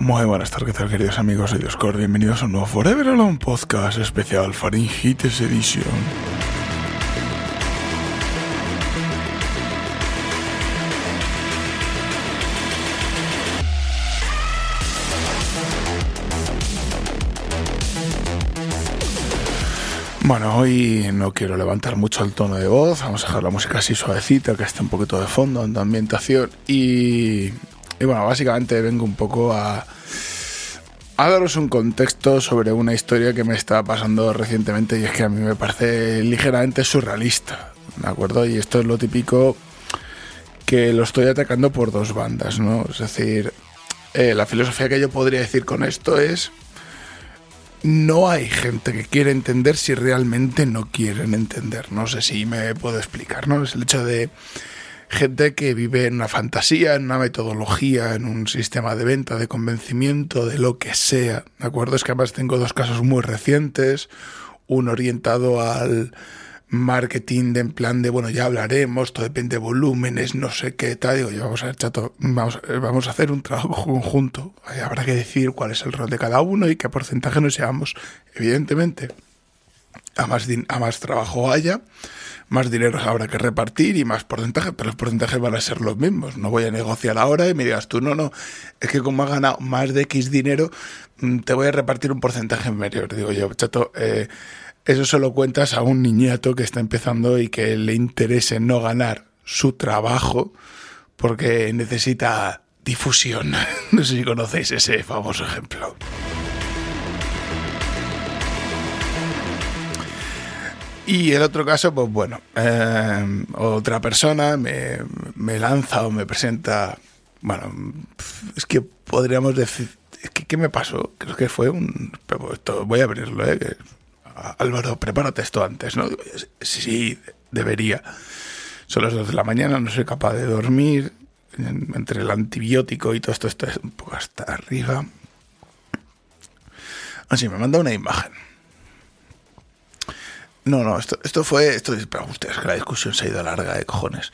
Muy buenas tardes, queridos amigos de Discord. Bienvenidos a un nuevo Forever Alone Podcast especial Faringitis Edition. Bueno, hoy no quiero levantar mucho el tono de voz. Vamos a dejar la música así suavecita, que esté un poquito de fondo, de ambientación. Y bueno, básicamente vengo un poco a daros un contexto sobre una historia que me está pasando recientemente, y es que a mí me parece ligeramente surrealista, ¿de acuerdo? Y esto es lo típico, que lo estoy atacando por dos bandas, ¿no? Es decir, la filosofía que yo podría decir con esto es: no hay gente que quiere entender si realmente no quieren entender. No sé si me puedo explicar, ¿no? Es el hecho de gente que vive en una fantasía, en una metodología, en un sistema de venta, de convencimiento, de lo que sea, ¿de acuerdo? Es que además tengo dos casos muy recientes, uno orientado al marketing de en plan de, bueno, ya hablaremos, todo depende de volúmenes, no sé qué tal. Digo yo, vamos a ver, chato, vamos a hacer un trabajo conjunto. Habrá que decidir cuál es el rol de cada uno y qué porcentaje nos llevamos. Evidentemente, a más trabajo haya, más dinero habrá que repartir y más porcentaje, pero los porcentajes van a ser los mismos. No voy a negociar ahora y me digas tú, no, es que como has ganado más de X dinero, te voy a repartir un porcentaje mayor. Digo yo, chato, eso se lo cuentas a un niñato que está empezando y que le interese no ganar su trabajo porque necesita difusión. No sé si conocéis ese famoso ejemplo. Y el otro caso, pues bueno, otra persona me lanza o me presenta, bueno, es que podríamos decir, es que ¿qué me pasó? Creo que fue esto, voy a abrirlo, que, Álvaro, prepárate esto antes, ¿no? Sí, debería. Son las 2 de la mañana, no soy capaz de dormir, entre el antibiótico y todo esto es un poco hasta arriba. Así, me manda una imagen. No, esto fue, pero ustedes, que la discusión se ha ido larga, cojones.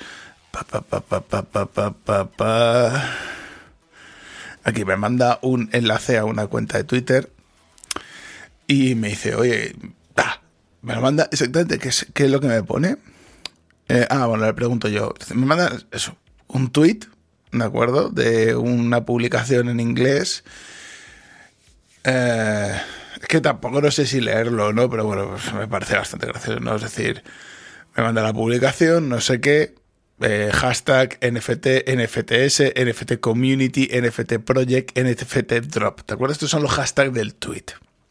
Aquí me manda un enlace a una cuenta de Twitter y me dice, oye, me lo manda exactamente, ¿qué es lo que me pone? Bueno, le pregunto yo, me manda eso, un tweet, ¿de acuerdo? De una publicación en inglés. Es que tampoco no sé si leerlo, ¿no? Pero bueno, pues me parece bastante gracioso, ¿no? Es decir, me manda la publicación, no sé qué, hashtag NFT, NFTs, NFT Community, NFT Project, NFT Drop. ¿Te acuerdas? Estos son los hashtags del tweet.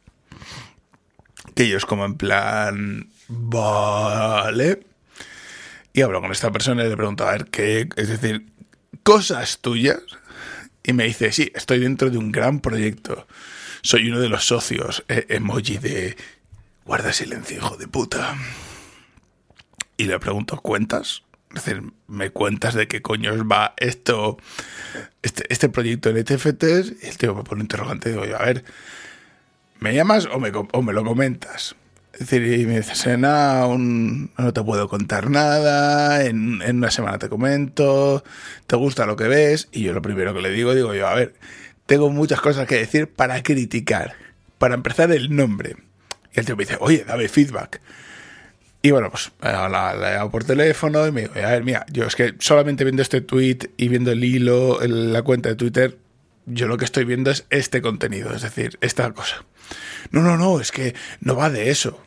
Que yo es como en plan, vale. Y hablo con esta persona y le pregunto, a ver, ¿qué? Es decir, cosas tuyas. Y me dice, sí, estoy dentro de un gran proyecto. Soy uno de los socios. Emoji de guarda silencio, hijo de puta. Y le pregunto, ¿cuentas? Es decir, ¿me cuentas de qué coños va esto, este proyecto en NFTs? Y el tío me pone un interrogante y digo yo, a ver, ¿me llamas o me lo comentas? Es decir, y me dice, no te puedo contar nada, en una semana te comento, ¿te gusta lo que ves? Y yo lo primero que le digo yo, a ver, tengo muchas cosas que decir para criticar. Para empezar, el nombre. Y el tío me dice, oye, dame feedback. Y bueno, pues la he dado por teléfono y me digo, a ver, mira, yo es que solamente viendo este tweet y viendo el hilo en la cuenta de Twitter, yo lo que estoy viendo es este contenido, es decir, esta cosa. No, es que no va de eso.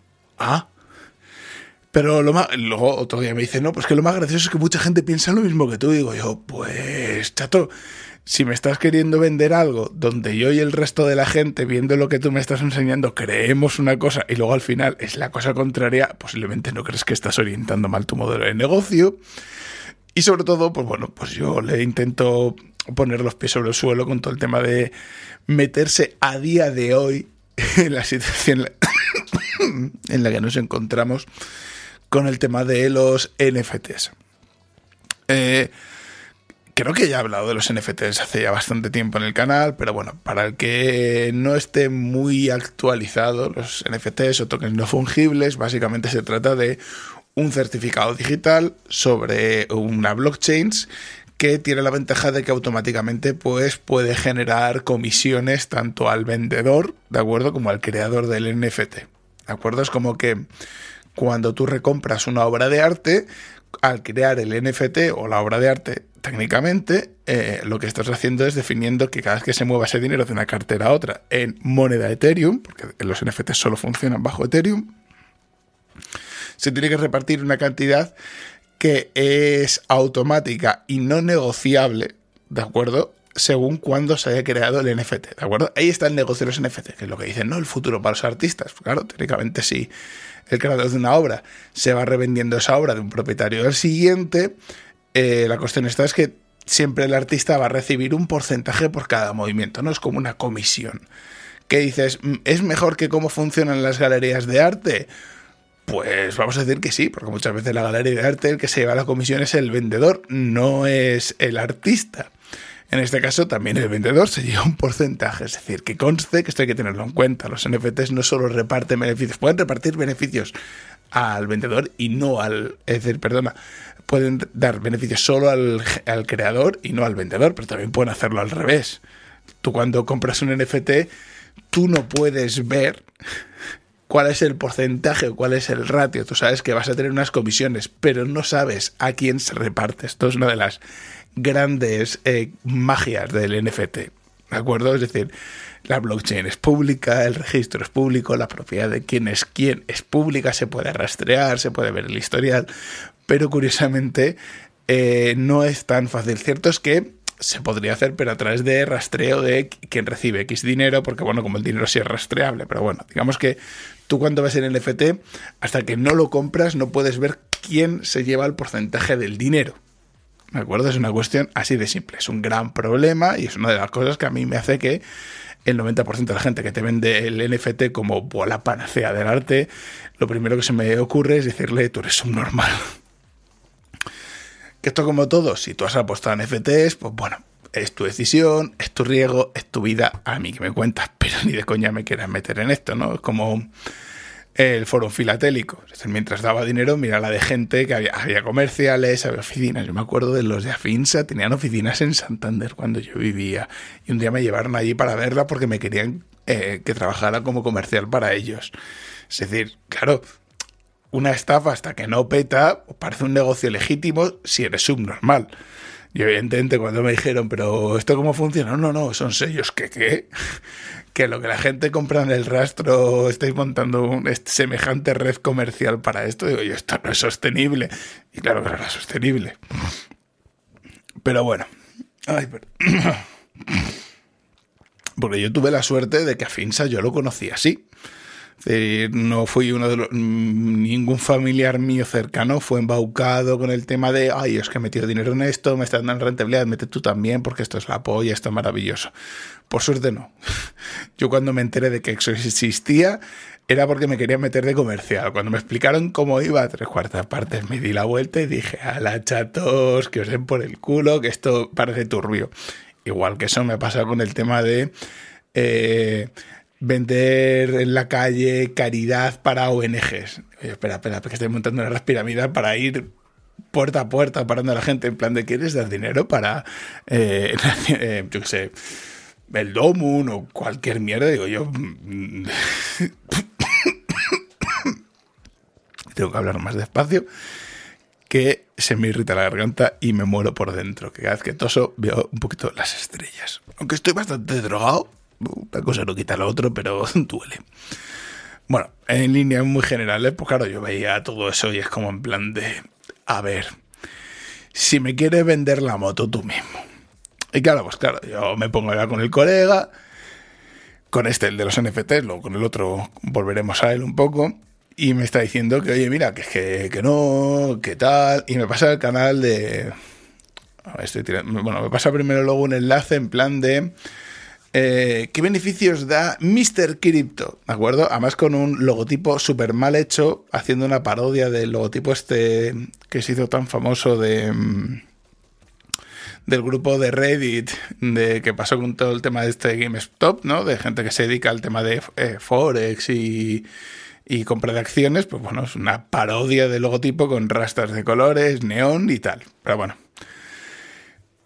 Pero luego otro día me dice, no, pues que lo más gracioso es que mucha gente piensa lo mismo que tú. Digo yo, pues, chato, si me estás queriendo vender algo donde yo y el resto de la gente, viendo lo que tú me estás enseñando, creemos una cosa y luego al final es la cosa contraria, posiblemente no crees que estás orientando mal tu modelo de negocio. Y sobre todo, pues bueno, pues yo le intento poner los pies sobre el suelo con todo el tema de meterse a día de hoy en la situación en la que nos encontramos con el tema de los NFTs. Creo que ya he hablado de los NFTs hace ya bastante tiempo en el canal, pero bueno, para el que no esté muy actualizado, los NFTs o tokens no fungibles, básicamente se trata de un certificado digital sobre una blockchain que tiene la ventaja de que automáticamente pues puede generar comisiones tanto al vendedor, ¿de acuerdo?, como al creador del NFT, ¿de acuerdo? Es como que cuando tú recompras una obra de arte, al crear el NFT o la obra de arte, técnicamente lo que estás haciendo es definiendo que cada vez que se mueva ese dinero de una cartera a otra en moneda Ethereum, porque los NFTs solo funcionan bajo Ethereum, se tiene que repartir una cantidad que es automática y no negociable, ¿de acuerdo?, según cuándo se haya creado el NFT, ¿de acuerdo? Ahí está el negocio de los NFT, que es lo que dicen, ¿no?, el futuro para los artistas. Claro, técnicamente sí. El creador de una obra se va revendiendo esa obra de un propietario del siguiente. La cuestión esta es que siempre el artista va a recibir un porcentaje por cada movimiento, ¿no? Es como una comisión. ¿Qué dices? ¿Es mejor que cómo funcionan las galerías de arte? Pues vamos a decir que sí, porque muchas veces la galería de arte el que se lleva la comisión es el vendedor, no es el artista. En este caso también el vendedor se lleva un porcentaje, es decir, que conste que esto hay que tenerlo en cuenta. Los NFTs no solo reparten beneficios, pueden repartir beneficios al vendedor y no al... Es decir, perdona, pueden dar beneficios solo al creador y no al vendedor, pero también pueden hacerlo al revés. Tú cuando compras un NFT, tú no puedes ver cuál es el porcentaje o cuál es el ratio. Tú sabes que vas a tener unas comisiones, pero no sabes a quién se reparte. Esto es una de las grandes magias del NFT, ¿de acuerdo? Es decir, la blockchain es pública, el registro es público, la propiedad de quién es pública, se puede rastrear, se puede ver el historial, pero curiosamente no es tan fácil. Cierto es que se podría hacer, pero a través de rastreo de quién recibe X dinero, porque bueno, como el dinero sí es rastreable, pero bueno, digamos que tú cuando ves el NFT, hasta que no lo compras, no puedes ver quién se lleva el porcentaje del dinero. ¿De acuerdo? Es una cuestión así de simple. Es un gran problema y es una de las cosas que a mí me hace que el 90% de la gente que te vende el NFT como la panacea del arte, lo primero que se me ocurre es decirle, tú eres un normal. Que esto como todo, si tú has apostado en NFTs, pues bueno, es tu decisión, es tu riesgo, es tu vida, a mí que me cuentas, pero ni de coña me quieras meter en esto, ¿no? Es como el foro filatélico. Es decir, mientras daba dinero, mira la de gente que había comerciales, había oficinas. Yo me acuerdo de los de Afinsa, tenían oficinas en Santander cuando yo vivía. Y un día me llevaron allí para verla porque me querían que trabajara como comercial para ellos. Es decir, claro, una estafa hasta que no peta, parece un negocio legítimo si eres subnormal. Y evidentemente cuando me dijeron, pero ¿esto cómo funciona? No, son sellos. ¿Qué? Que lo que la gente compra en el rastro, estáis montando semejante red comercial para esto. Digo yo, esto no es sostenible. Y claro que no era sostenible. Pero bueno. Porque yo tuve la suerte de que a Finsa yo lo conocí así. Es decir, no fui ningún familiar mío cercano fue embaucado con el tema de ay, es que he metido dinero en esto, me están dando rentabilidad, mete tú también porque esto es la polla, esto es maravilloso. Por suerte no. Yo cuando me enteré de que eso existía era porque me quería meter de comercial. Cuando me explicaron cómo iba a 3/4 partes me di la vuelta y dije, ala chatos, que os den por el culo, que esto parece turbio. Igual que eso me pasa con el tema de vender en la calle caridad para ONGs. Espera, que estoy montando una red piramidal para ir puerta a puerta parando a la gente en plan de ¿quieres dar dinero para yo qué sé, el Domun o cualquier mierda? Digo yo tengo que hablar más despacio que se me irrita la garganta y me muero por dentro, que cada vez que toso veo un poquito las estrellas, aunque estoy bastante drogado. Una cosa no quita lo otro, pero duele. Bueno, en líneas muy generales, pues claro, yo veía todo eso y es como en plan de, a ver, si me quieres vender la moto tú mismo. Y claro, pues claro, yo me pongo a hablar con el colega, con el de los NFTs, luego con el otro volveremos a él un poco, y me está diciendo que, oye, mira, que no, que tal, y me pasa el canal de... me pasa primero luego un enlace en plan de... ¿qué beneficios da Mr. Crypto? ¿De acuerdo? Además con un logotipo súper mal hecho, haciendo una parodia del logotipo este que se hizo tan famoso del grupo de Reddit, que pasó con todo el tema de este GameStop, ¿no? De gente que se dedica al tema de Forex y compra de acciones. Pues bueno, es una parodia del logotipo con rastras de colores, neón y tal. Pero bueno.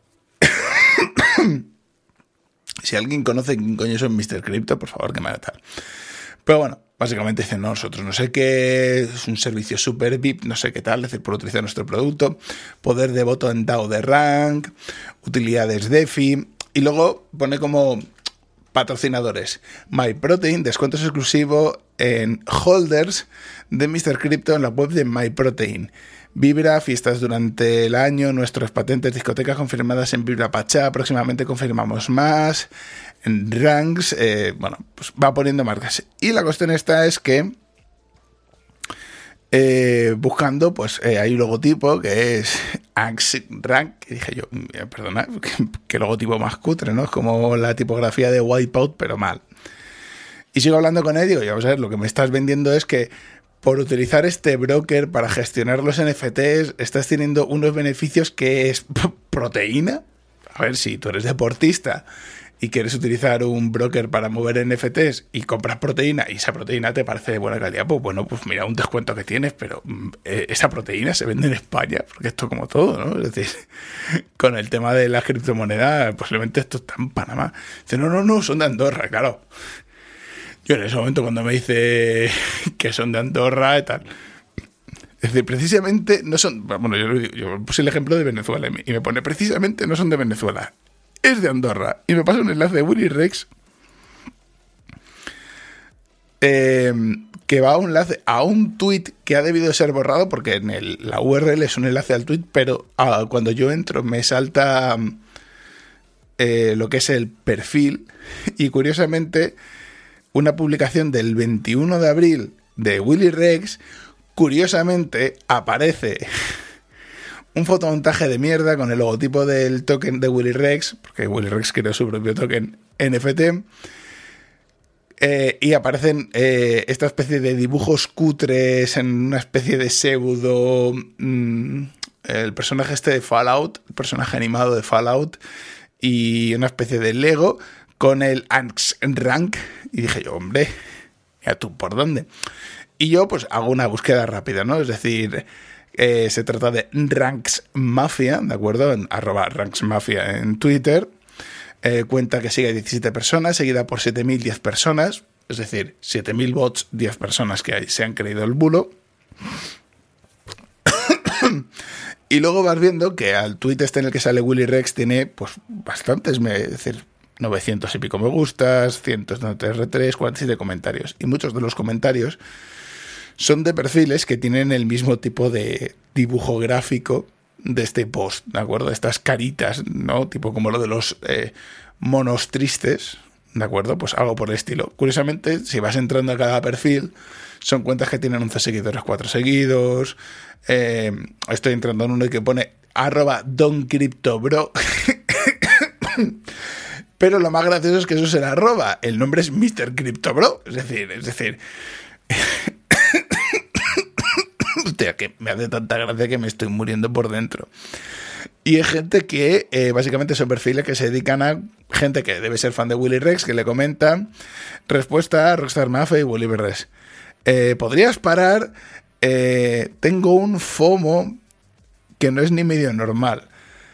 Si alguien conoce quién coño es Mr. Crypto, por favor que me haga tal. Pero bueno, básicamente dicen, no, nosotros no sé qué, es un servicio super VIP, no sé qué tal, es decir, por utilizar nuestro producto, poder de voto en DAO de rank, utilidades DeFi, y luego pone como patrocinadores: MyProtein, descuentos exclusivos en holders de Mr. Crypto en la web de MyProtein. Vibra, fiestas durante el año, nuestras patentes, discotecas confirmadas en Vibra Pachá, próximamente confirmamos más, en Ranks, bueno, pues va poniendo marcas. Y la cuestión esta es que buscando, pues hay un logotipo que es Rank, que dije yo, perdona, qué logotipo más cutre, ¿no? Es como la tipografía de Wipeout, pero mal. Y sigo hablando con él y digo, ya vamos a ver, lo que me estás vendiendo es que por utilizar este broker para gestionar los NFTs, estás teniendo unos beneficios que es proteína. A ver, si tú eres deportista y quieres utilizar un broker para mover NFTs y compras proteína y esa proteína te parece de buena calidad, pues bueno, pues mira un descuento que tienes, pero esa proteína se vende en España, porque esto como todo, ¿no? Es decir, con el tema de las criptomonedas, posiblemente esto está en Panamá. Dice, no, son de Andorra, claro. Yo en ese momento cuando me dice que son de Andorra y tal, es decir, precisamente no son, bueno, yo puse el ejemplo de Venezuela y me pone precisamente no son de Venezuela, es de Andorra. Y me pasa un enlace de Willy Rex que va a un enlace a un tweet que ha debido ser borrado porque en la URL es un enlace al tweet, pero cuando yo entro me salta lo que es el perfil y curiosamente una publicación del 21 de abril de Willy Rex, curiosamente aparece un fotomontaje de mierda con el logotipo del token de Willy Rex, porque Willy Rex creó su propio token NFT, y aparecen esta especie de dibujos cutres en una especie de pseudo... el personaje este de Fallout, el personaje animado de Fallout, y una especie de Lego con el Rank, y dije yo, hombre, ¿ya tú por dónde? Y yo pues hago una búsqueda rápida, ¿no? Es decir, se trata de Ranks Mafia, ¿de acuerdo? En @Ranks Mafia en Twitter, cuenta que sigue a 17 personas, seguida por 7.010 personas, es decir, 7.000 bots, 10 personas que se han creído el bulo. Y luego vas viendo que al tweet este en el que sale Willy Rex tiene pues bastantes, es decir, 900 y pico me gustas, 193 R3, 47 comentarios. Y muchos de los comentarios son de perfiles que tienen el mismo tipo de dibujo gráfico de este post, ¿de acuerdo? Estas caritas, ¿no? Tipo como lo de los monos tristes, ¿de acuerdo? Pues algo por el estilo. Curiosamente, si vas entrando a cada perfil, son cuentas que tienen 11 seguidores, 4 seguidos. Estoy entrando en uno que pone @DonCryptoBro. Pero lo más gracioso es que eso es el arroba. El nombre es Mr. CryptoBro. Es decir... Hostia, que me hace tanta gracia que me estoy muriendo por dentro. Y hay gente que básicamente son perfiles que se dedican a gente que debe ser fan de Willy Rex, que le comenta respuesta a Rockstar Mafia y Willy Rex. ¿Podrías parar? Tengo un FOMO que no es ni medio normal.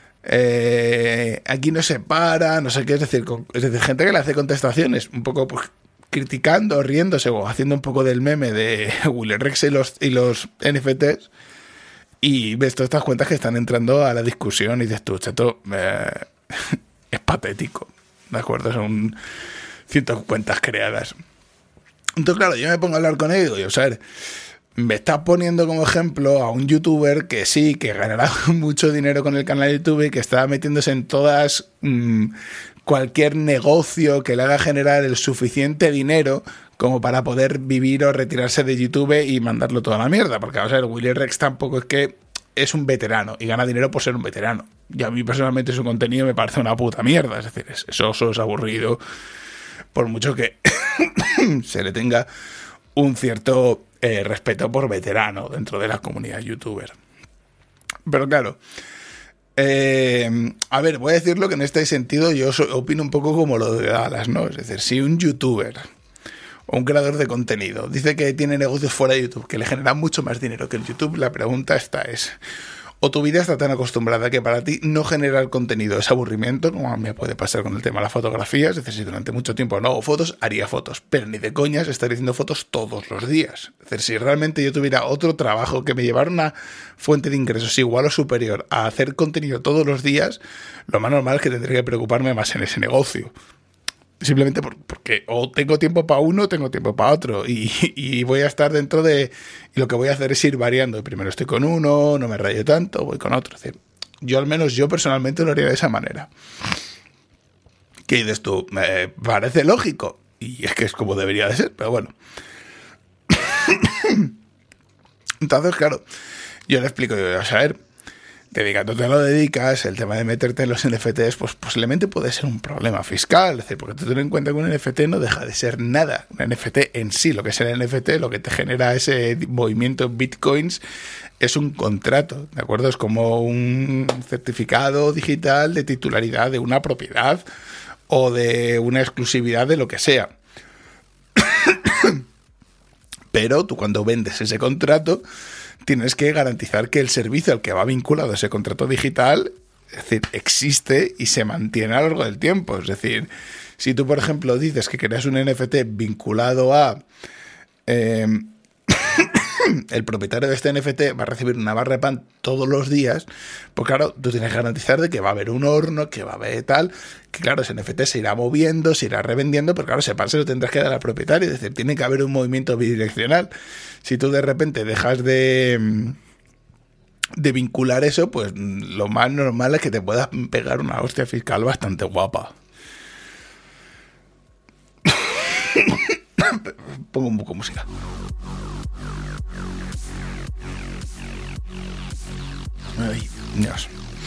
Aquí no se para, no sé qué, es decir, gente que le hace contestaciones un poco pues, criticando, riéndose o haciendo un poco del meme de Willy Rex y los NFTs, y ves todas estas cuentas que están entrando a la discusión y dices tú, chato, es patético, ¿de acuerdo? Son cientos de cuentas creadas. Entonces, claro, yo me pongo a hablar con él y digo, o sea, me está poniendo como ejemplo a un youtuber que sí, que ganará mucho dinero con el canal de YouTube y que está metiéndose en todas... cualquier negocio que le haga generar el suficiente dinero como para poder vivir o retirarse de YouTube y mandarlo toda la mierda. Porque, vamos a ver, Willy Rex tampoco es que es un veterano y gana dinero por ser un veterano. Y a mí personalmente su contenido me parece una puta mierda. Es decir, es soso, es aburrido, por mucho que se le tenga un cierto respeto por veterano dentro de la comunidad youtuber. Pero claro... a ver, voy a decirlo que en este sentido yo opino un poco como lo de Dallas, ¿no? Es decir, si un youtuber o un creador de contenido dice que tiene negocios fuera de YouTube que le generan mucho más dinero que el YouTube, la pregunta esta es, o tu vida está tan acostumbrada que para ti no generar contenido es aburrimiento, como me puede pasar con el tema de la fotografía. Es decir, si durante mucho tiempo no hago fotos, haría fotos, pero ni de coñas estaría haciendo fotos todos los días. Es decir, si realmente yo tuviera otro trabajo que me llevara una fuente de ingresos igual o superior a hacer contenido todos los días, lo más normal es que tendría que preocuparme más en ese negocio. Simplemente porque o tengo tiempo para uno o tengo tiempo para otro, y voy a estar dentro de... Y lo que voy a hacer es ir variando. Primero estoy con uno, no me rayo tanto, voy con otro. Es decir, yo personalmente lo haría de esa manera. ¿Qué dices tú? Me parece lógico, y es que es como debería de ser, pero bueno. Entonces, claro, yo le explico, a ver, dedicándote a lo dedicas, el tema de meterte en los NFTs, pues posiblemente puede ser un problema fiscal. Es decir, porque tú ten en cuenta que un NFT no deja de ser nada. Un NFT en sí, lo que es el NFT, lo que te genera ese movimiento en bitcoins, es un contrato, ¿de acuerdo? Es como un certificado digital de titularidad de una propiedad o de una exclusividad de lo que sea. Pero tú cuando vendes ese contrato tienes que garantizar que el servicio al que va vinculado ese contrato digital, es decir, existe y se mantiene a lo largo del tiempo. Es decir, si tú, por ejemplo, dices que creas un NFT vinculado a... el propietario de este NFT va a recibir una barra de pan todos los días, pues claro, tú tienes que garantizar de que va a haber un horno, que va a haber tal, que claro, ese NFT se irá moviendo, se irá revendiendo, pero claro, ese pan se lo tendrás que dar al propietario. Es decir, tiene que haber un movimiento bidireccional. Si tú de repente dejas de vincular eso, pues lo más normal es que te puedas pegar una hostia fiscal bastante guapa. Pongo un poco de música. Ay, Dios.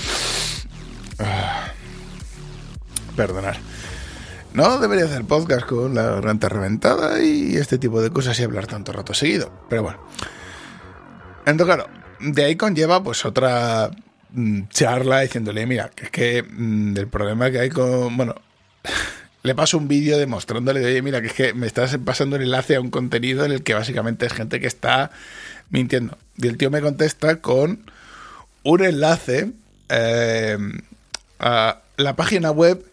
Perdonad. No debería hacer podcast con la garganta reventada y este tipo de cosas y hablar tanto rato seguido. Pero bueno. Entonces, claro, de ahí conlleva pues otra charla diciéndole, mira, que es que el problema que hay con... Bueno, le paso un vídeo demostrándole, oye, mira, que es que me estás pasando el enlace a un contenido en el que básicamente es gente que está mintiendo. Y el tío me contesta con un enlace a la página web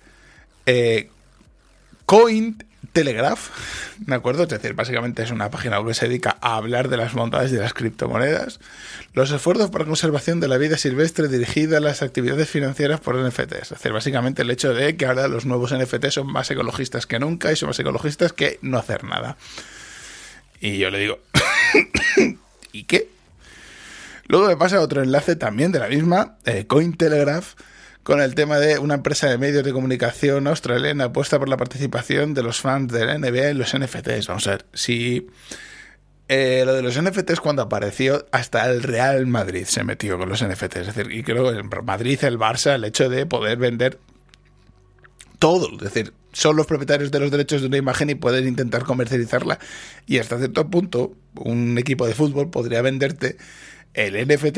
Cointelegraph, ¿de acuerdo? Es decir, básicamente es una página web que se dedica a hablar de las bondades de las criptomonedas, los esfuerzos para conservación de la vida silvestre dirigida a las actividades financieras por NFTs. Es decir, básicamente el hecho de que ahora los nuevos NFTs son más ecologistas que nunca y son más ecologistas que no hacer nada. Y yo le digo, ¿y qué? Luego me pasa otro enlace también de la misma, Cointelegraph, con el tema de una empresa de medios de comunicación australiana apuesta por la participación de los fans de la NBA en los NFTs. Vamos a ver, si lo de los NFTs cuando apareció, hasta el Real Madrid se metió con los NFTs. Es decir, y creo que el Madrid, el Barça, el hecho de poder vender todo, es decir, son los propietarios de los derechos de una imagen y pueden intentar comercializarla. Y hasta cierto punto, un equipo de fútbol podría venderte el NFT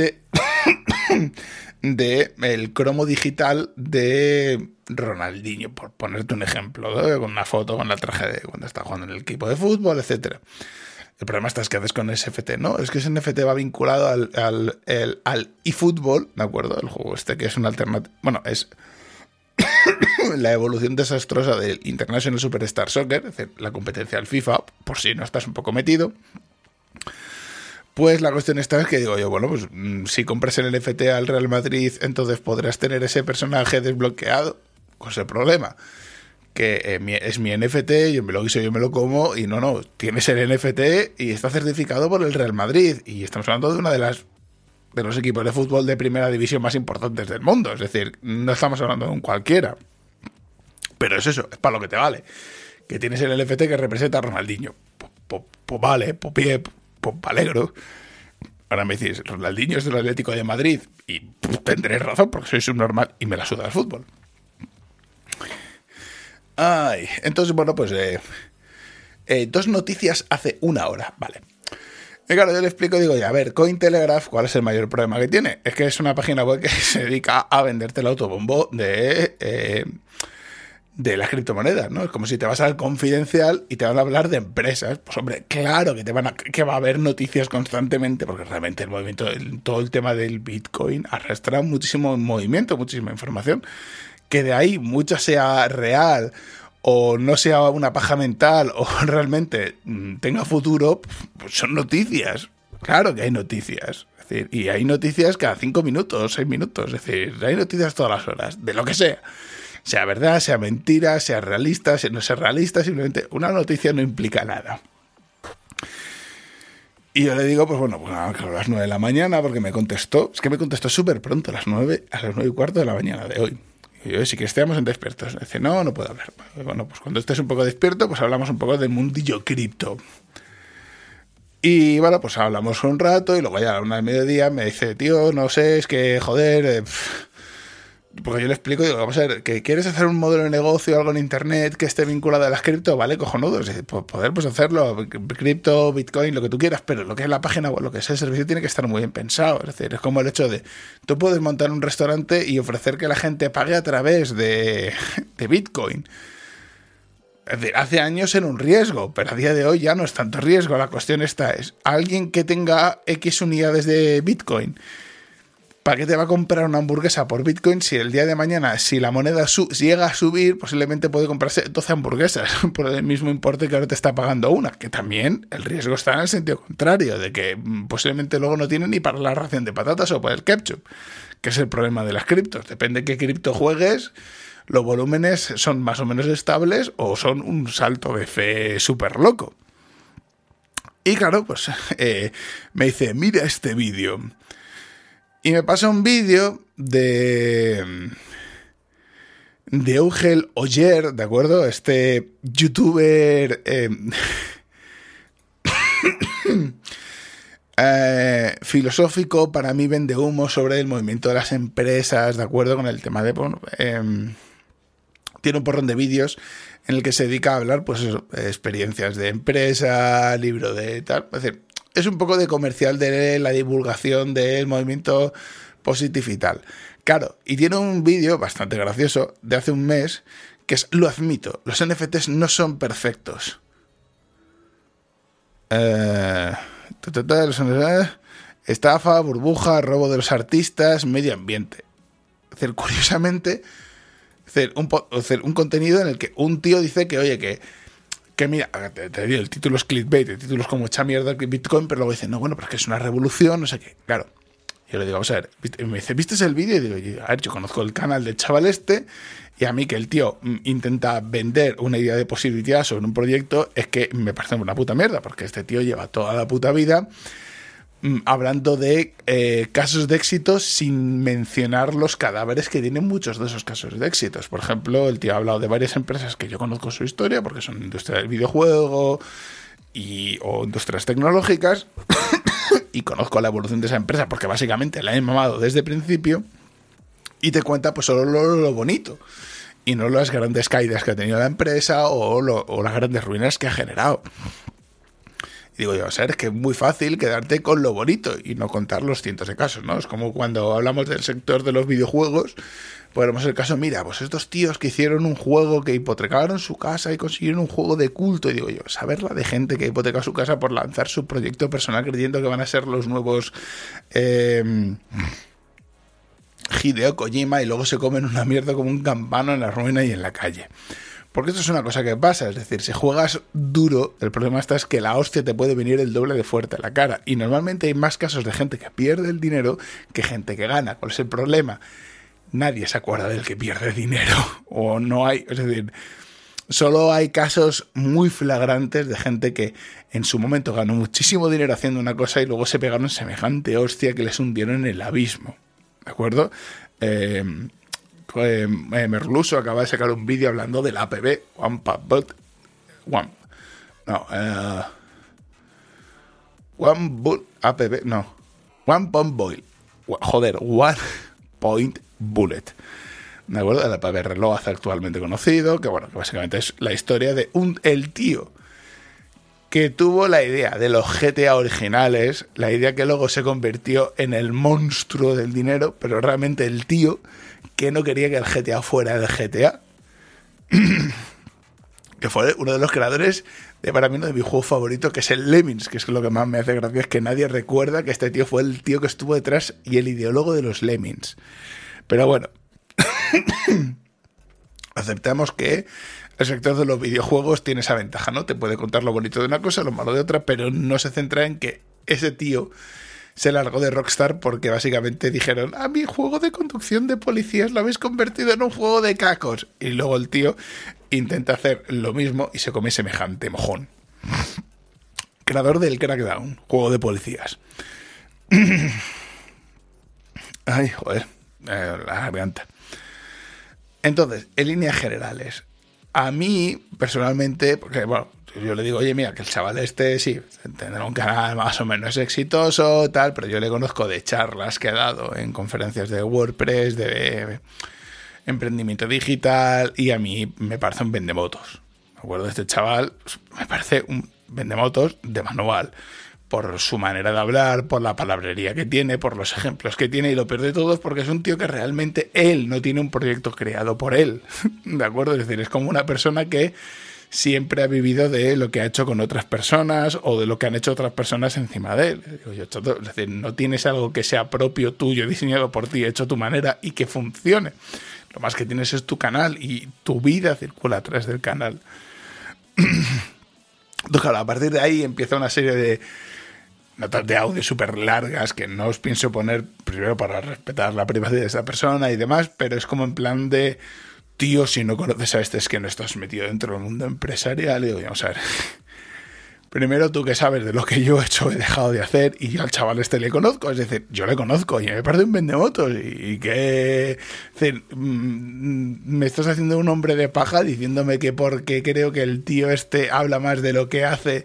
de el cromo digital de Ronaldinho, por ponerte un ejemplo, ¿no? Con una foto con la traje de cuando está jugando en el equipo de fútbol, etcétera. El problema es que haces con ese NFT, ¿no? Es que ese NFT va vinculado al eFootball, ¿de acuerdo? El juego este que es una alternativa... Bueno, es la evolución desastrosa del International Superstar Soccer, es decir, la competencia del FIFA, por si no estás un poco metido. Pues la cuestión está es que digo yo, bueno, pues si compras el NFT al Real Madrid, entonces podrás tener ese personaje desbloqueado. Pues el problema, que es mi NFT, yo me lo guiso, yo me lo como, y no, tienes el NFT y está certificado por el Real Madrid. Y estamos hablando de una de los equipos de fútbol de primera división más importantes del mundo. Es decir, no estamos hablando de un cualquiera. Pero es eso, es para lo que te vale. Que tienes el NFT que representa a Ronaldinho. Pues vale, pues pie... Pues me alegro. Ahora me decís, Ronaldinho es del Atlético de Madrid. Y tendré razón, porque soy subnormal y me la suda el fútbol. Ay, entonces, bueno, pues dos noticias hace una hora, vale. Y claro, yo le explico, digo, a ver, Cointelegraph, ¿cuál es el mayor problema que tiene? Es que es una página web que se dedica a venderte el autobombo de de las criptomonedas, ¿no? Es como si te vas al Confidencial y te van a hablar de empresas. Pues hombre, claro que va a haber noticias constantemente, porque realmente el movimiento, todo el tema del Bitcoin arrastra muchísimo movimiento, muchísima información. Que de ahí mucha sea real o no sea una paja mental o realmente tenga futuro, pues son noticias. Claro que hay noticias. Es decir, y hay noticias cada 5 minutos, 6 minutos. Es decir, hay noticias todas las horas, de lo que sea. Sea verdad, sea mentira, sea realista, sea no sea realista, simplemente una noticia no implica nada. Y yo le digo, pues bueno, pues a las 9 de la mañana, porque me contestó súper pronto, a las 9:15 de la mañana de hoy. Y yo, si que estemos en despiertos. Dice, no puedo hablar. Bueno, pues cuando estés un poco despierto, pues hablamos un poco del mundillo cripto. Y bueno, pues hablamos un rato y luego ya a la 1:00 PM me dice, tío, no sé, es que joder... Porque yo le explico, digo, vamos a ver, que quieres hacer un modelo de negocio o algo en internet que esté vinculado a las cripto, vale, cojonudo, poder pues hacerlo, cripto, Bitcoin, lo que tú quieras, pero lo que es la página web, lo que es el servicio tiene que estar muy bien pensado. Es decir, es como el hecho de, tú puedes montar un restaurante y ofrecer que la gente pague a través de Bitcoin. Es decir, hace años era un riesgo, pero a día de hoy ya no es tanto riesgo. La cuestión es, alguien que tenga X unidades de Bitcoin, ¿para qué te va a comprar una hamburguesa por Bitcoin si el día de mañana, si la moneda llega a subir, posiblemente puede comprarse 12 hamburguesas por el mismo importe que ahora te está pagando una? Que también el riesgo está en el sentido contrario, de que posiblemente luego no tienen ni para la ración de patatas o para el ketchup, que es el problema de las criptos. Depende de qué cripto juegues, los volúmenes son más o menos estables o son un salto de fe súper loco. Y claro, pues me dice, mira este vídeo. Y me pasa un vídeo de Eugel Oyer, ¿de acuerdo? Este youtuber filosófico, para mí vende humo sobre el movimiento de las empresas, ¿de acuerdo? Con el tema de... Bueno, tiene un porrón de vídeos en el que se dedica a hablar, pues eso, experiencias de empresa, libro de tal... Es decir, es un poco de comercial de la divulgación del movimiento Positive y tal. Claro, y tiene un vídeo bastante gracioso de hace un mes que es, lo admito, los NFTs no son perfectos. Estafa, burbuja, robo de los artistas, medio ambiente. Es decir, curiosamente, un contenido en el que un tío dice que, oye, que mira, te digo, el título es clickbait, el título es como echa mierda Bitcoin, pero luego dice, no, bueno, pero es que es una revolución, no sé qué. Claro, yo le digo, vamos a ver, me dice, ¿viste el vídeo? Y digo, a ver, yo conozco el canal del chaval este, y a mí que el tío intenta vender una idea de posibilidad sobre un proyecto, es que me parece una puta mierda, porque este tío lleva toda la puta vida hablando de casos de éxito sin mencionar los cadáveres que tienen muchos de esos casos de éxitos. Por ejemplo, el tío ha hablado de varias empresas que yo conozco su historia, porque son industria del videojuego o industrias tecnológicas, y conozco la evolución de esa empresa porque básicamente la he mamado desde el principio, y te cuenta pues solo lo bonito y no las grandes caídas que ha tenido la empresa o las grandes ruinas que ha generado. Y digo yo, o sea, es que es muy fácil quedarte con lo bonito y no contar los cientos de casos, ¿no? Es como cuando hablamos del sector de los videojuegos, ponemos el caso, mira, pues estos tíos que hicieron un juego, que hipotecaron su casa y consiguieron un juego de culto, y digo yo, saberla de gente que hipoteca su casa por lanzar su proyecto personal creyendo que van a ser los nuevos Hideo Kojima y luego se comen una mierda como un campano en la ruina y en la calle. Porque esto es una cosa que pasa, es decir, si juegas duro, el problema es que la hostia te puede venir el doble de fuerte a la cara. Y normalmente hay más casos de gente que pierde el dinero que gente que gana. ¿Cuál es el problema? Nadie se acuerda del que pierde dinero. O no hay, es decir, solo hay casos muy flagrantes de gente que en su momento ganó muchísimo dinero haciendo una cosa y luego se pegaron semejante hostia que les hundieron en el abismo. ¿De acuerdo? Merluso acaba de sacar un vídeo hablando del APB, One Point Boil. Joder, One Point Bullet. ¿De acuerdo? El APB reloj actualmente conocido, que bueno, que básicamente es la historia de el tío que tuvo la idea de los GTA originales, la idea que luego se convirtió en el monstruo del dinero, pero realmente el tío que no quería que el GTA fuera el GTA. que fue uno de los creadores de, para mí, uno de mis juegos favoritos, que es el Lemmings, que es lo que más me hace gracia, es que nadie recuerda que este tío fue el tío que estuvo detrás y el ideólogo de los Lemmings. Pero bueno, aceptamos que el sector de los videojuegos tiene esa ventaja, ¿no? Te puede contar lo bonito de una cosa, lo malo de otra, pero no se centra en que ese tío se largó de Rockstar porque básicamente dijeron: a mi juego de conducción de policías lo habéis convertido en un juego de cacos. Y luego el tío intenta hacer lo mismo y se come semejante mojón. Creador del Crackdown, juego de policías. Ay, joder, la garganta. Entonces, en líneas generales, a mí, personalmente, porque, bueno, yo le digo, oye, mira, que el chaval este, sí, tendrá un canal más o menos exitoso, tal, pero yo le conozco de charlas que ha dado en conferencias de WordPress, de emprendimiento digital, y a mí me parece un vendemotos. Me acuerdo de este chaval, me parece un vendemotos de manual, por su manera de hablar, por la palabrería que tiene, por los ejemplos que tiene, y lo peor de todo es porque es un tío que realmente él no tiene un proyecto creado por él, ¿de acuerdo? Es decir, es como una persona que siempre ha vivido de lo que ha hecho con otras personas o de lo que han hecho otras personas encima de él. Digo yo, es decir, no tienes algo que sea propio tuyo, diseñado por ti, hecho a tu manera y que funcione. Lo más que tienes es tu canal y tu vida circula a través del canal. Entonces, claro, a partir de ahí empieza una serie de notas de audio súper largas que no os pienso poner, primero para respetar la privacidad de esa persona y demás, pero es como en plan de: tío, si no conoces a este es que no estás metido dentro del mundo empresarial. Y digo, vamos a ver, primero tú que sabes de lo que yo he hecho, he dejado de hacer, y yo al chaval este le conozco, es decir, yo le conozco y me parece un vendemotos, y que, es decir, me estás haciendo un hombre de paja diciéndome que porque creo que el tío este habla más de lo que hace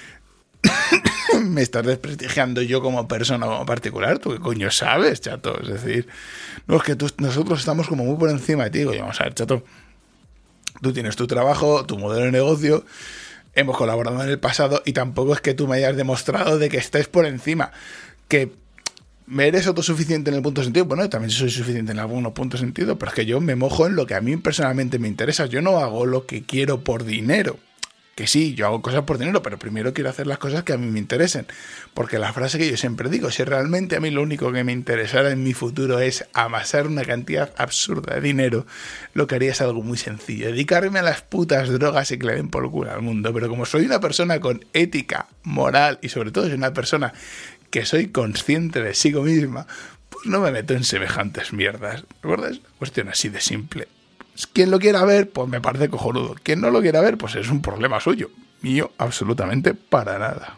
me estás desprestigiando yo como persona, como particular. ¿Tú qué coño sabes, chato? Es decir, no, es que nosotros estamos como muy por encima de ti. Digo, vamos a ver, chato, tú tienes tu trabajo, tu modelo de negocio, hemos colaborado en el pasado y tampoco es que tú me hayas demostrado de que estés por encima. Que me eres autosuficiente en el punto de sentido, bueno, también soy suficiente en algunos puntos de sentido, pero es que yo me mojo en lo que a mí personalmente me interesa. Yo no hago lo que quiero por dinero. Que sí, yo hago cosas por dinero, pero primero quiero hacer las cosas que a mí me interesen. Porque la frase que yo siempre digo, si realmente a mí lo único que me interesara en mi futuro es amasar una cantidad absurda de dinero, lo que haría es algo muy sencillo: dedicarme a las putas drogas y que le den por culo al mundo. Pero como soy una persona con ética, moral y sobre todo soy una persona que soy consciente de sí misma, pues no me meto en semejantes mierdas. ¿Recuerdas? Es una cuestión así de simple. Quien lo quiera ver, pues me parece cojonudo. Quien no lo quiera ver, pues es un problema suyo. Mío, absolutamente para nada.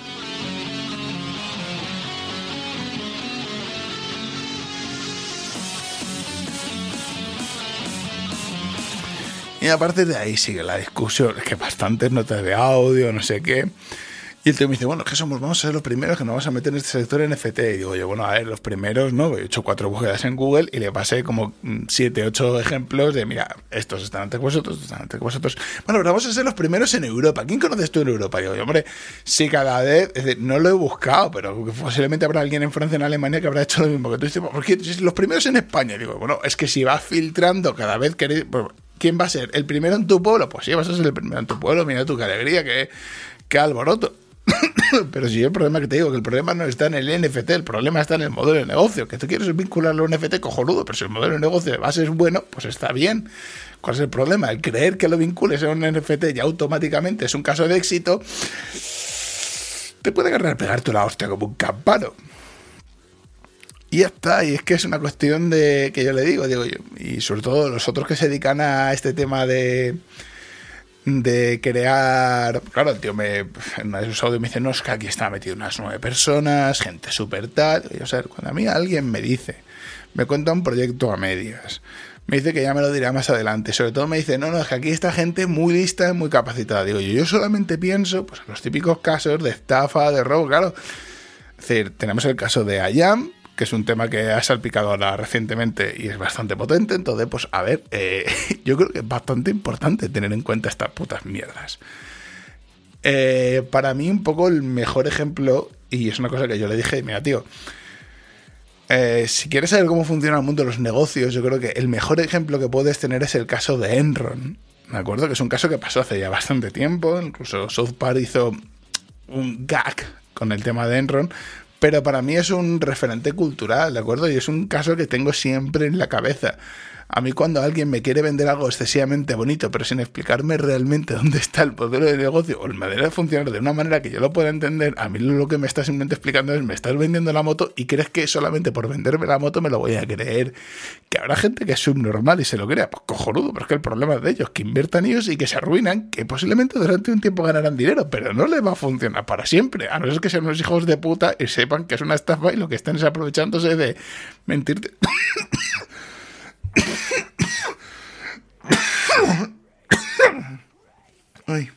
Y a partir de ahí sigue la discusión. Es que bastantes notas de audio, no sé qué. Y el tío me dice, bueno, que vamos a ser los primeros que nos vamos a meter en este sector NFT. Y digo yo, bueno, a ver, los primeros, ¿no? He hecho 4 búsquedas en Google y le pasé como 7, 8 ejemplos de, mira, estos están antes que vosotros, estos están antes que vosotros. Bueno, pero vamos a ser los primeros en Europa. ¿Quién conoces tú en Europa? Y digo yo, hombre, sí, cada vez, es decir, no lo he buscado, pero posiblemente habrá alguien en Francia, en Alemania, que habrá hecho lo mismo que tú. Dices, ¿por qué los primeros en España? Y digo, bueno, es que si vas filtrando cada vez que eres... Pues, ¿quién va a ser? ¿El primero en tu pueblo? Pues sí, vas a ser el primero en tu pueblo. Mira tú, qué alegría, qué alboroto. Pero si el problema que te digo, que el problema no está en el NFT, el problema está en el modelo de negocio. Que tú quieres vincularlo a un NFT, cojonudo, pero si el modelo de negocio de base es bueno, pues está bien. ¿Cuál es el problema? El creer que lo vincules a un NFT ya automáticamente es un caso de éxito, te puede agarrar pegarte la hostia como un campano. Y ya está, y es que es una cuestión de que yo le digo yo, y sobre todo los otros que se dedican a este tema de crear... Claro, el tío en uno de sus audios me dice, no, es que aquí está metido unas 9 personas, gente súper tal. Y, o sea, cuando a mí alguien me dice, me cuenta un proyecto a medias, me dice que ya me lo dirá más adelante, sobre todo me dice, no, es que aquí está gente muy lista y muy capacitada. Digo yo solamente pienso pues en los típicos casos de estafa, de robo, claro. Es decir, tenemos el caso de IAM, que es un tema que ha salpicado ahora recientemente y es bastante potente. Entonces, pues a ver, yo creo que es bastante importante tener en cuenta estas putas mierdas. Para mí un poco el mejor ejemplo, y es una cosa que yo le dije, mira tío, si quieres saber cómo funciona el mundo de los negocios, yo creo que el mejor ejemplo que puedes tener es el caso de Enron. Me acuerdo que es un caso que pasó hace ya bastante tiempo, incluso South Park hizo un gag con el tema de Enron, pero para mí es un referente cultural, ¿de acuerdo? Y es un caso que tengo siempre en la cabeza. A mí cuando alguien me quiere vender algo excesivamente bonito, pero sin explicarme realmente dónde está el modelo de negocio o el modelo de funcionar de una manera que yo lo pueda entender, a mí lo que me estás simplemente explicando es: me estás vendiendo la moto y crees que solamente por venderme la moto me lo voy a creer. Que habrá gente que es subnormal y se lo crea, pues cojonudo, pero es que el problema es de ellos, que inviertan ellos y que se arruinan, que posiblemente durante un tiempo ganarán dinero, pero no les va a funcionar para siempre, a no ser que sean unos hijos de puta y sepan que es una estafa y lo que están es aprovechándose de mentirte. Ay.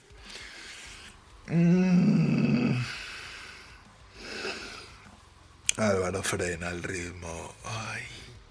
Álvaro, frena el ritmo. Ay.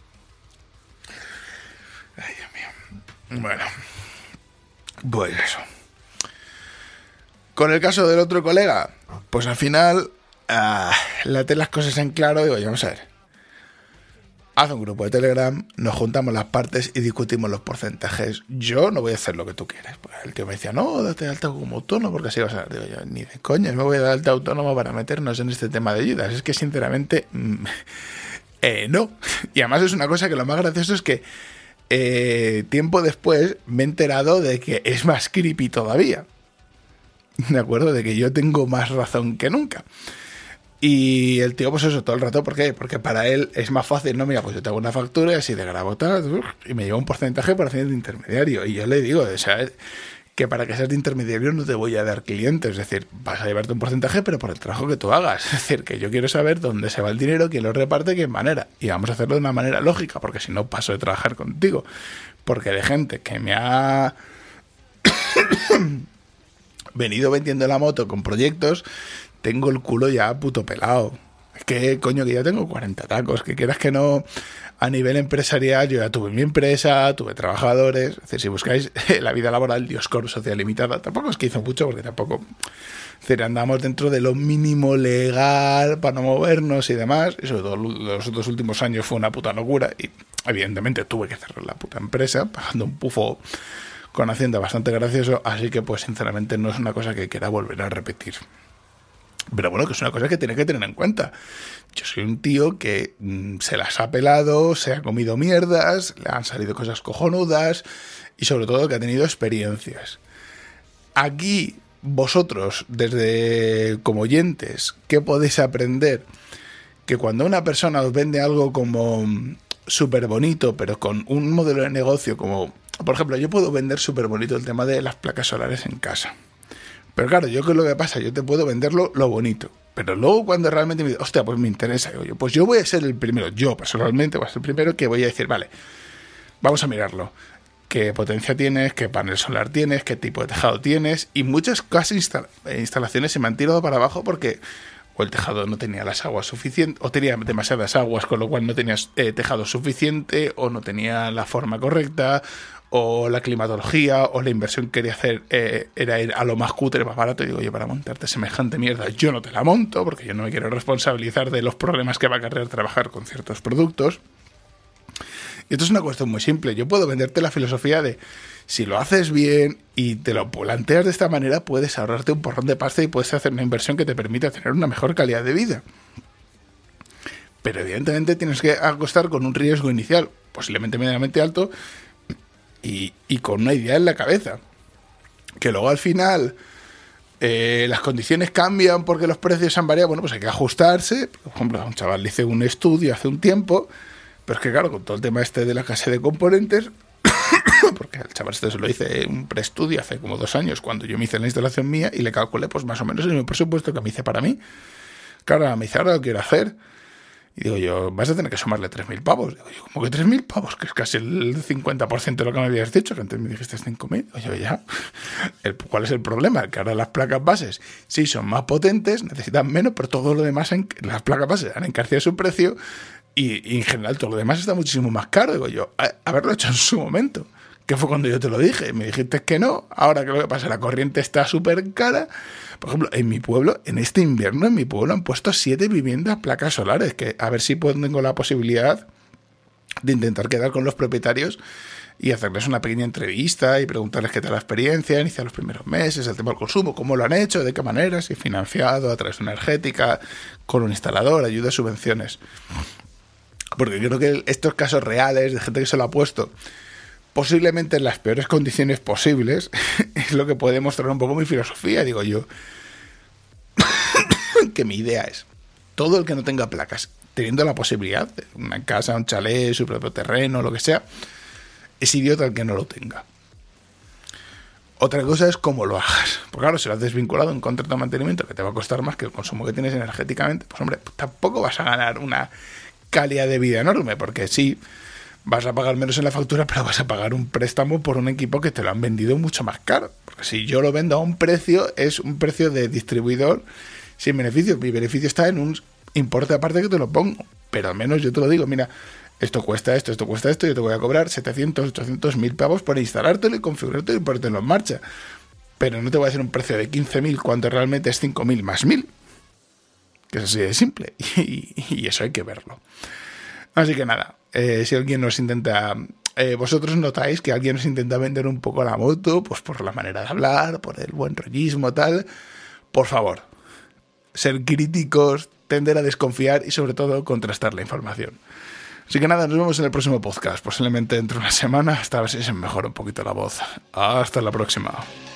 Ay, Dios mío. Bueno. Pues eso. Con el caso del otro colega, pues al final late las cosas en claro. Digo, vamos a ver. Haz un grupo de Telegram, nos juntamos las partes y discutimos los porcentajes. Yo no voy a hacer lo que tú quieres. Pues el tío me decía: no, date de alta como autónomo, porque así vas a... Digo yo, ni de coña, me voy a dar de alta autónomo para meternos en este tema de ayudas. Es que sinceramente, no. Y además es una cosa que lo más gracioso es que tiempo después me he enterado de que es más creepy todavía. ¿De acuerdo? De que yo tengo más razón que nunca. Y el tío, pues eso, todo el rato, ¿por qué? Porque para él es más fácil, no, mira, pues yo te hago una factura y así de grabo tal, y me lleva un porcentaje para hacer de intermediario. Y yo le digo, o sea, que para que seas de intermediario no te voy a dar clientes, es decir, vas a llevarte un porcentaje, pero por el trabajo que tú hagas. Es decir, que yo quiero saber dónde se va el dinero, quién lo reparte, qué manera. Y vamos a hacerlo de una manera lógica, porque si no paso de trabajar contigo. Porque de gente que me ha venido vendiendo la moto con proyectos, tengo el culo ya puto pelado. Es que, coño, que ya tengo 40 tacos. Que quieras que no, a nivel empresarial, yo ya tuve mi empresa, tuve trabajadores. Es decir, si buscáis la vida laboral, Dioscor Sociedad Limitada, tampoco es que hizo mucho, porque tampoco... Es decir, andamos dentro de lo mínimo legal para no movernos y demás. Y sobre todo los 2 últimos años fue una puta locura. Y evidentemente tuve que cerrar la puta empresa, pagando un pufo con Hacienda bastante gracioso. Así que, pues, sinceramente, no es una cosa que quiera volver a repetir. Pero bueno, que es una cosa que tiene que tener en cuenta. Yo soy un tío que se las ha pelado, se ha comido mierdas, le han salido cosas cojonudas y sobre todo que ha tenido experiencias. Aquí, vosotros, desde como oyentes, ¿qué podéis aprender? Que cuando una persona os vende algo como súper bonito, pero con un modelo de negocio como... Por ejemplo, yo puedo vender súper bonito el tema de las placas solares en casa. Pero claro, yo, ¿qué es lo que pasa? Yo te puedo venderlo lo bonito. Pero luego cuando realmente me digo, hostia, pues me interesa, digo yo, pues yo voy a ser el primero, yo personalmente voy a ser el primero que voy a decir, vale, vamos a mirarlo. ¿Qué potencia tienes? ¿Qué panel solar tienes? ¿Qué tipo de tejado tienes? Y muchas casi instalaciones se me han tirado para abajo porque o el tejado no tenía las aguas suficientes, o tenía demasiadas aguas, con lo cual no tenías tejado suficiente, o no tenía la forma correcta, o la climatología, o la inversión que quería hacer era ir a lo más cutre, más barato. Y digo, yo, para montarte semejante mierda, yo no te la monto, porque yo no me quiero responsabilizar de los problemas que va a acarrear trabajar con ciertos productos. Y esto es una cuestión muy simple. Yo puedo venderte la filosofía de, si lo haces bien y te lo planteas de esta manera, puedes ahorrarte un porrón de pasta y puedes hacer una inversión que te permita tener una mejor calidad de vida. Pero evidentemente tienes que acostar con un riesgo inicial, posiblemente medianamente alto, y con una idea en la cabeza. Que luego al final las condiciones cambian porque los precios han variado. Bueno, pues hay que ajustarse. Por ejemplo, a un chaval le hice un estudio hace un tiempo, pero es que claro, con todo el tema este de la escasez de componentes, porque al chaval este se lo hice un preestudio hace como 2 años, cuando yo me hice la instalación mía, y le calculé pues más o menos el mismo presupuesto que me hice para mí. Claro, me dice, ahora lo quiero hacer. Y digo yo, vas a tener que sumarle 3.000 pavos. Digo yo, ¿cómo que 3.000 pavos? Que es casi el 50% de lo que me habías dicho, que antes me dijiste 5.000. Oye, ya. ¿Cuál es el problema? Que ahora las placas bases sí son más potentes, necesitan menos, pero todo lo demás, las placas bases han encarecido su precio y en general todo lo demás está muchísimo más caro. Digo yo, haberlo hecho en su momento, que fue cuando yo te lo dije. Me dijiste que no. Ahora, ¿qué es lo que pasa? La corriente está súper cara. Por ejemplo, en mi pueblo, en este invierno, en mi pueblo han puesto 7 viviendas placas solares, que a ver si tengo la posibilidad de intentar quedar con los propietarios y hacerles una pequeña entrevista y preguntarles qué tal la experiencia, iniciar los primeros meses, el tema del consumo, cómo lo han hecho, de qué manera, si financiado, a través de una energética, con un instalador, ayudas, subvenciones. Porque creo que estos casos reales de gente que se lo ha puesto posiblemente en las peores condiciones posibles es lo que puede mostrar un poco mi filosofía, digo yo. Que mi idea es, todo el que no tenga placas, teniendo la posibilidad de una casa, un chalet, su propio terreno, lo que sea, es idiota el que no lo tenga. Otra cosa es cómo lo hagas. Porque claro, si lo has desvinculado en contrato de mantenimiento, que te va a costar más que el consumo que tienes energéticamente, pues hombre, tampoco vas a ganar una calidad de vida enorme, porque sí, vas a pagar menos en la factura, pero vas a pagar un préstamo por un equipo que te lo han vendido mucho más caro. Porque si yo lo vendo a un precio, es un precio de distribuidor sin beneficio. Mi beneficio está en un importe aparte que te lo pongo. Pero al menos yo te lo digo, mira, esto cuesta esto, yo te voy a cobrar 700, 800, 1000 pavos por instalártelo y configurártelo y ponértelo en marcha. Pero no te voy a hacer un precio de 15.000 cuando realmente es 5.000 más 1.000. Que es así de simple. Y eso hay que verlo. Así que nada, si alguien nos intenta... vosotros notáis que alguien nos intenta vender un poco la moto, pues por la manera de hablar, por el buen rollismo, tal. Por favor, ser críticos, tender a desconfiar y sobre todo contrastar la información. Así que nada, nos vemos en el próximo podcast, posiblemente dentro de una semana, hasta a ver si se mejora un poquito la voz. Hasta la próxima.